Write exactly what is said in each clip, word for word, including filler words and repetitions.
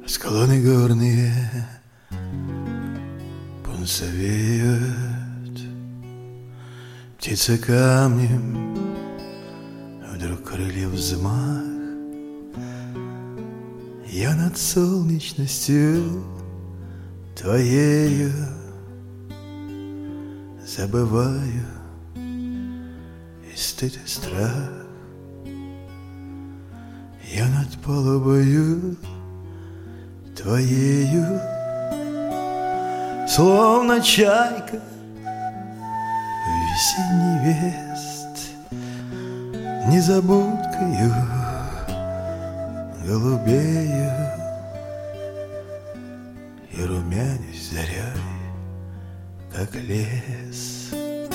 Склоны горные пунцовеют, птица камнем, вдруг крылья взмах. Я над солнечностью твоею забываю и стыд, и страх. Я над палубою твоею, словно чайка весенний вест, незабудкою голубею и румянюсь зарей, как лес.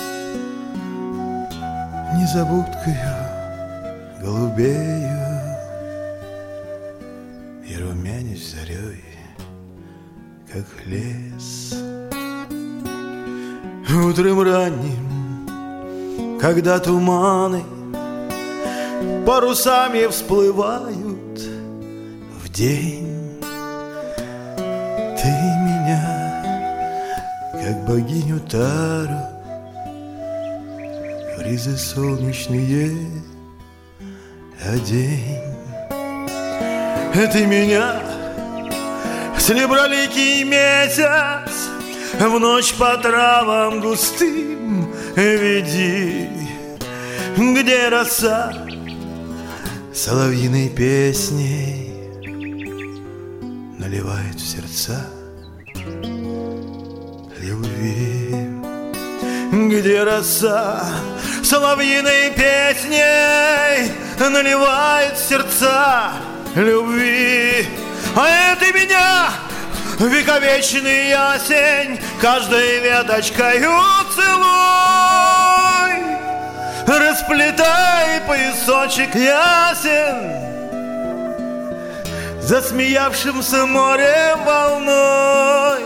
Незабудкою голубею и румянюсь зарей, как лес. Утром ранним, когда туманы парусами всплывают в день, ты меня, как богиню Тару, в ризы солнечные одень. Ты меня, среброликий месяц, в ночь по травам густым веди, где роса соловьиной песней наливает в сердца любви, где роса соловьиной песней наливает в сердца любви. А это меня, вековечный ясень, каждой веточкою целуй, расплетай поясочек ясен засмеявшимся морем волной.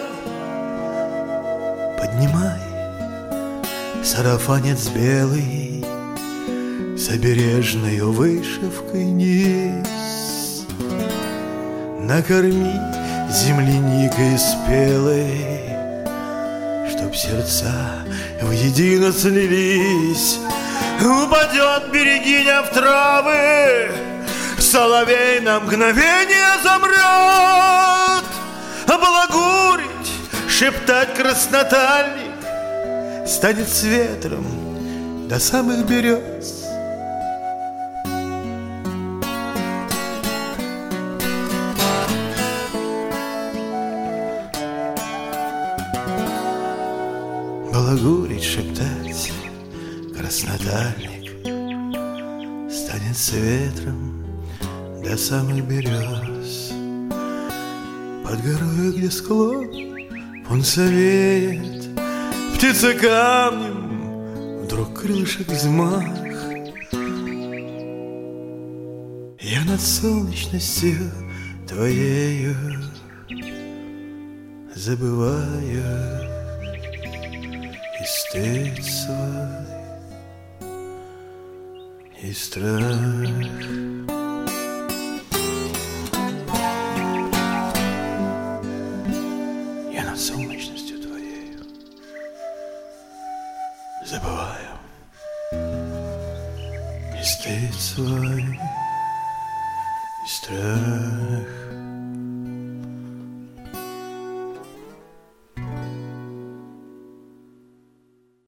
Поднимай сарафанец белый с обережною вышивкой низ, накорми земляникой спелой, чтоб сердца воедино слились. Упадет берегиня в травы, соловей на мгновение замрет, балагурить, шептать краснотальник станет с ветром до самых берез. Балагурить, шептать краснотальник станет с ветром до самых берез. Под горой, где склон пунцовеет, птица камнем вдруг крылышек взмах. Я над солнечностью твоею забываю и стыд свой, и страх. Я над солнечностью твоею забываю и стыд свой, и страх.